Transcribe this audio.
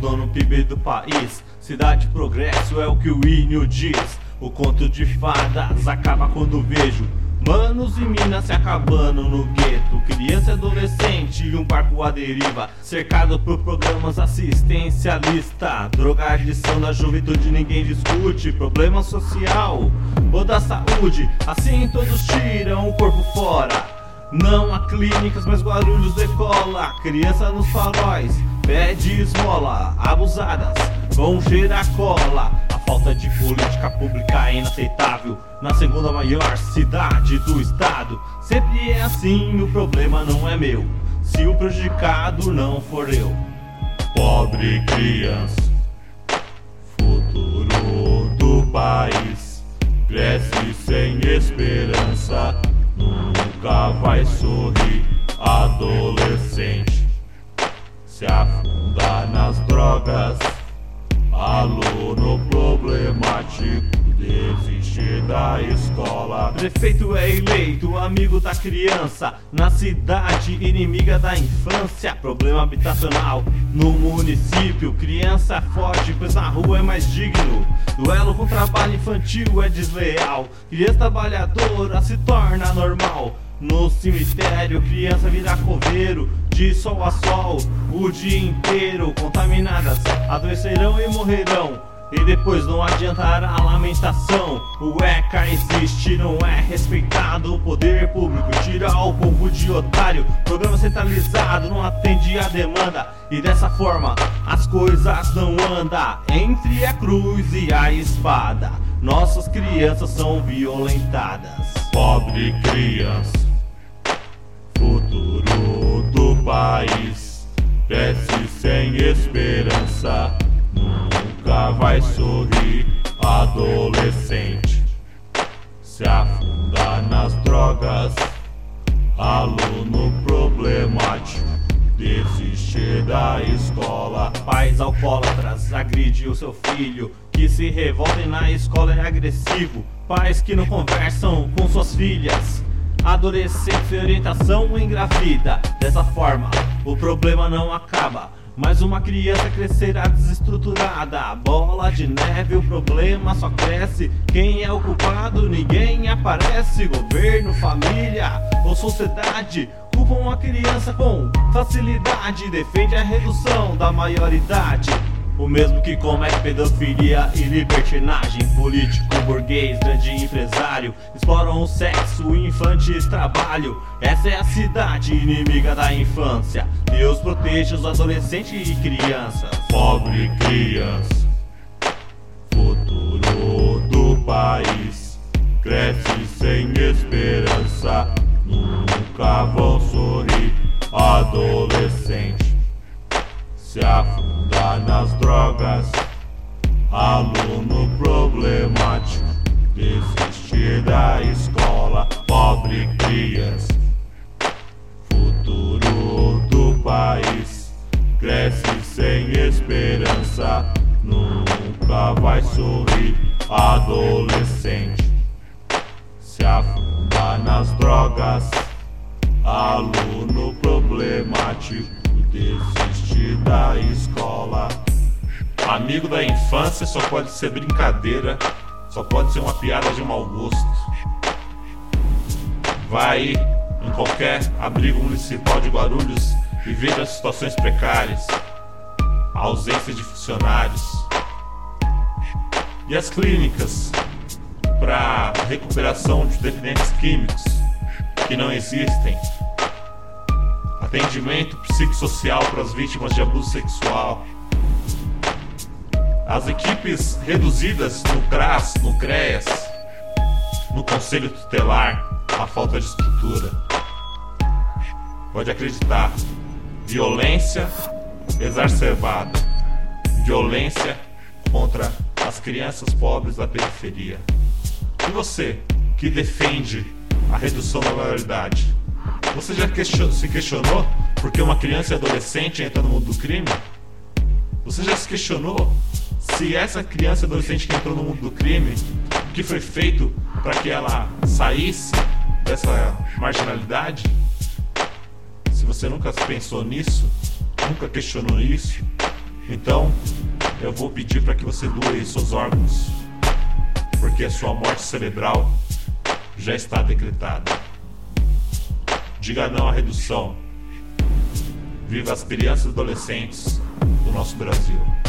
ajudam no PIB do país. Cidade progresso é o que o hino diz. O conto de fadas acaba quando vejo manos e minas se acabando no gueto. Criança e adolescente e um barco à deriva, cercado por programas assistencialistas. Drogadição da juventude ninguém discute. Problema social ou da saúde, assim todos tiram o corpo fora. Não há clínicas, mas Guarulhos decola. Criança nos faróis pede esmola. Abusadas vão cheirar cola. A falta de política pública é inaceitável na segunda maior cidade do estado. Sempre é assim, o problema não é meu, se o prejudicado não for eu. Pobre criança, futuro do país, cresce sem esperança, nunca vai sorrir. Adolescente se afunda nas drogas, aluno problemático desiste da escola. Prefeito é eleito, amigo da criança, na cidade inimiga da infância. Problema habitacional no município, criança foge, pois na rua é mais digno. Duelo com trabalho infantil é desleal, criança trabalhadora se torna normal. No cemitério, criança vira coveiro, de sol a sol, o dia inteiro. Contaminadas, adoecerão e morrerão, e depois não adiantará a lamentação. O ECA existe, não é respeitado. O poder público tira o povo de otário. Programa centralizado não atende a demanda, e dessa forma as coisas não andam. Entre a cruz e a espada, nossas crianças são violentadas. Pobre criança, futuro do país, cresce sem esperança, nunca vai sorrir. Adolescente se afunda nas drogas, aluno problemático desiste da escola. Pais alcoólatras agride o seu filho, que se revoltem na escola é agressivo. Pais que não conversam com suas filhas, adolescentes sem orientação engravida. Dessa forma o problema não acaba, mas uma criança crescerá desestruturada. Bola de neve, o problema só cresce. Quem é o culpado? Ninguém aparece. Governo, família ou sociedade culpam a criança com facilidade. Defende a redução da maioridade, o mesmo que comete pedofilia e libertinagem. Político, burguês, grande empresário exploram o sexo, infantis, trabalho. Essa é a cidade inimiga da infância. Deus proteja os adolescentes e crianças. Pobre criança, futuro do país, cresce sem esperança, nunca vão sorrir. Adolescente se afunda nas drogas, aluno problemático desistir da escola. Pobre criança, futuro do país, cresce sem esperança, nunca vai sorrir. Adolescente se afunda nas drogas, aluno problemático desistir da escola. Amigo da infância só pode ser brincadeira, só pode ser uma piada de mau gosto. Vai aí em qualquer abrigo municipal de Guarulhos e veja as situações precárias, a ausência de funcionários e as clínicas para recuperação de dependentes químicos que não existem, atendimento psicossocial para as vítimas de abuso sexual, as equipes reduzidas no CRAS, no CREAS, no Conselho Tutelar, a falta de estrutura. Pode acreditar, violência exacerbada, violência contra as crianças pobres da periferia. E você, que defende a redução da maioridade, você já se questionou por que uma criança e adolescente entra no mundo do crime? Você já se questionou se essa criança e adolescente que entrou no mundo do crime, o que foi feito para que ela saísse dessa marginalidade? Se você nunca pensou nisso, nunca questionou isso, Então, eu vou pedir para que você doe seus órgãos, porque a sua morte cerebral já está decretada. Diga não à redução. Viva as crianças e adolescentes do nosso Brasil.